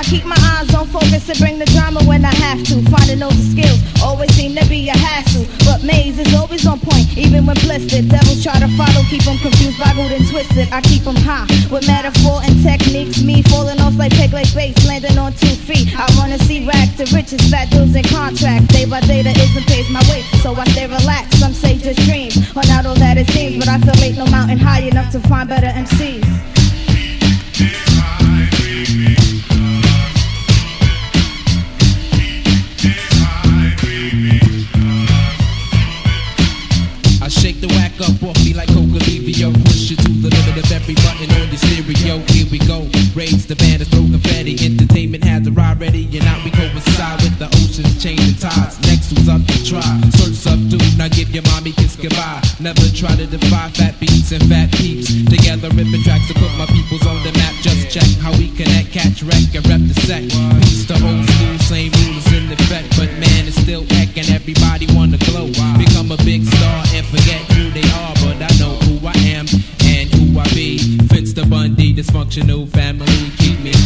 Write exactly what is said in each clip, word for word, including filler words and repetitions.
keep my eyes on focus and bring the drama when I have to. Finding those skills always seem to be a hassle, but Maze is always on point, even when blistered. Devils try to follow, keep them confused, boggled and twisted. I keep them high with metaphor and techniques. Me falling off like peg leg bass, landing on two feet. I wanna see rags to riches, fat dudes and contracts. Day by day the isn't pays my way, so I stay relaxed. Some say just dreams, or not all that it seems, but I feel ain't no mountain high enough to find better M Cs. Shake the whack up off me like Coca Levio. Push it to the limit of every button on the stereo. Here we go, raise the band, it's throw confetti. Entertainment has a ride ready, and out we coincide with the oceans changing tides. Next who's up to try, search subdue, now give your mommy kiss goodbye. Never try to defy fat beats and fat peeps. Together ripping tracks to put my peoples on the map. Just check how we connect, catch wreck and rep the set. Peace to old school, same rules in effect, but man it's still heck and everybody wanna glow. Become a big star and forget who they are, but I know who I am and who I be. Fits the Bundy, dysfunctional family, keep me.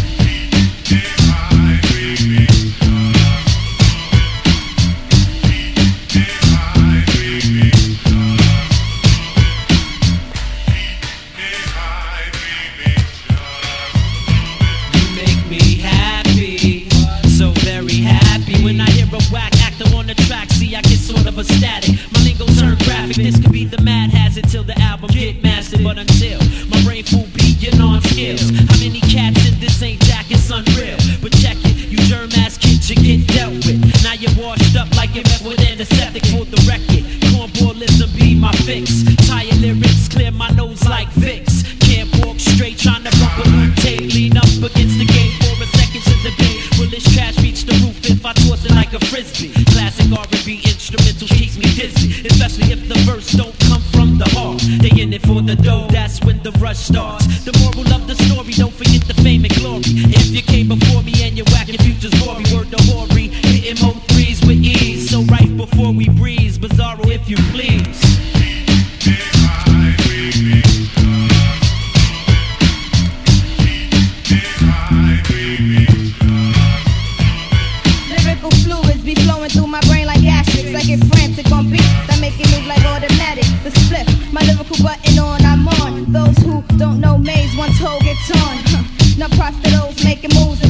You make me happy, so very happy. When I hear a whack actor on the track, see I get sort of ecstatic. Turn graphic, this could be the mad hazard till the album get mastered. But until my brain full beat, your non-skills. How many cats in this ain't jack, it's unreal. But check it, you germ ass kids, you get dealt with. Now you're washed up like you're met with antiseptic for the record. Cornballism be my fix. Tired lyrics, clear my nose like Vicks. Can't walk straight, trying to bump a loop tape. Lean up against the gate for a second to debate. Will this trash reach the roof if I toss it like a frisbee? Classic R and B instrumentals keeps me dizzy, especially if the verse don't come from the heart. They in it for the dough, that's when the rush starts. The moral of the story, don't forget the fame and glory. If you came before me and you whack, your future's gory. Word to Hori, hitting mo threes with ease. So right before we breeze, Bizarro if you please. Lyrical fluids be flowing through my brain like asterisks. I get frantic on beats that make it move like automatic. The split, my lyrical button on, I'm on. Those who don't know Maze, once hold gets on. Now props to those making moves